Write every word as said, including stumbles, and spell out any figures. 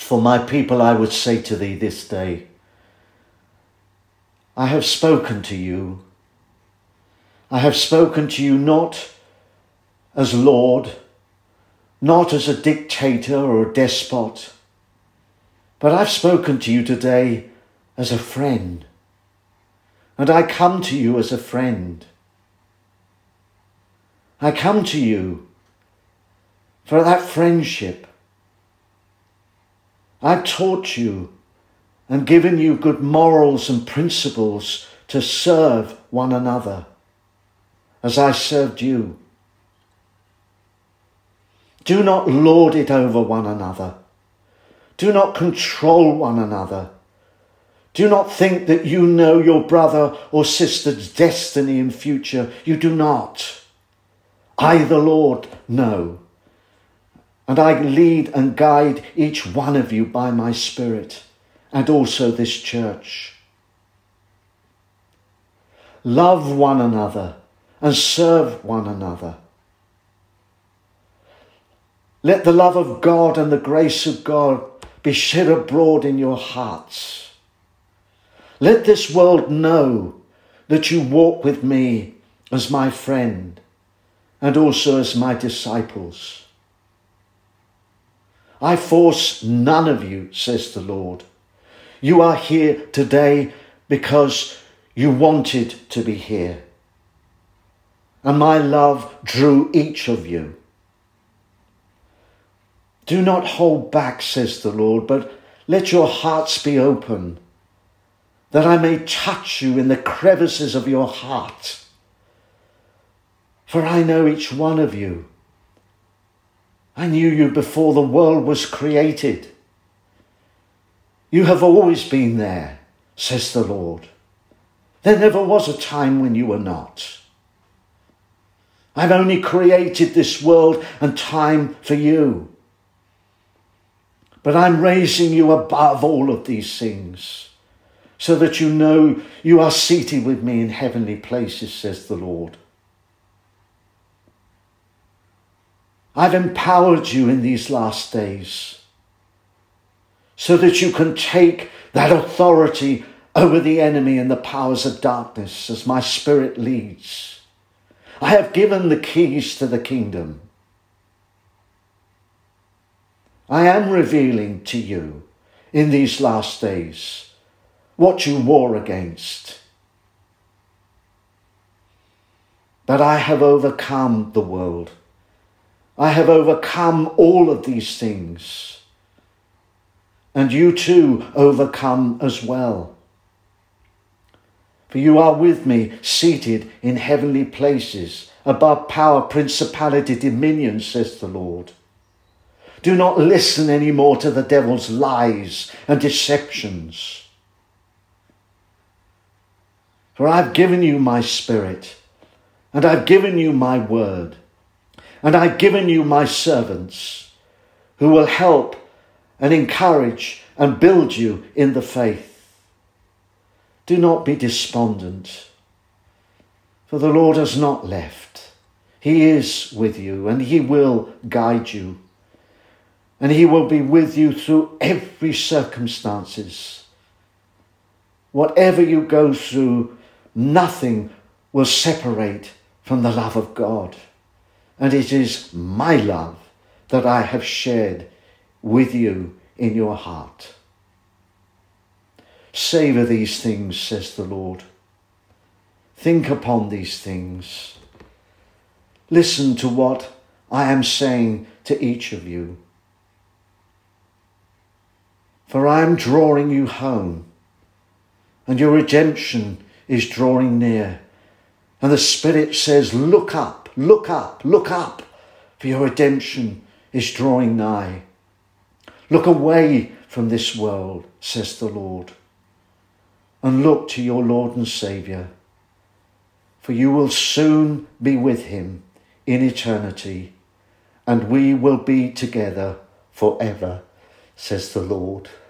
For my people, I would say to thee this day, I have spoken to you. I have spoken to you not as Lord, not as a dictator or a despot, but I've spoken to you today as a friend. And I come to you as a friend. I come to you for that friendship. I've taught you and given you good morals and principles to serve one another as I served you. Do not lord it over one another. Do not control one another. Do not think that you know your brother or sister's destiny and future. You do not. I, the Lord, know. And I lead and guide each one of you by my Spirit, and also this church. Love one another and serve one another. Let the love of God and the grace of God be shed abroad in your hearts. Let this world know that you walk with me as my friend and also as my disciples. I force none of you, says the Lord. You are here today because you wanted to be here. And my love drew each of you. Do not hold back, says the Lord, but let your hearts be open, that I may touch you in the crevices of your heart. For I know each one of you. I knew you before the world was created. You have always been there, says the Lord. There never was a time when you were not. I've only created this world and time for you. But I'm raising you above all of these things, so that you know you are seated with me in heavenly places, says the Lord. I've empowered you in these last days, so that you can take that authority over the enemy and the powers of darkness as my Spirit leads. I have given the keys to the kingdom. I am revealing to you in these last days what you war against. But I have overcome the world. I have overcome all of these things. And you too overcome as well. For you are with me, seated in heavenly places, above power, principality, dominion, says the Lord. Do not listen anymore to the devil's lies and deceptions. For I've given you my Spirit, and I've given you my word, and I've given you my servants, who will help and encourage and build you in the faith. Do not be despondent, for the Lord has not left. He is with you, and he will guide you. And he will be with you through every circumstances. Whatever you go through, nothing will separate from the love of God. And it is my love that I have shared with you in your heart. Savour these things, says the Lord. Think upon these things. Listen to what I am saying to each of you. For I am drawing you home, and your redemption is drawing near. And the Spirit says, look up, look up, look up, for your redemption is drawing nigh. Look away from this world, says the Lord, and look to your Lord and Saviour, for you will soon be with him in eternity, and we will be together forever, says the Lord.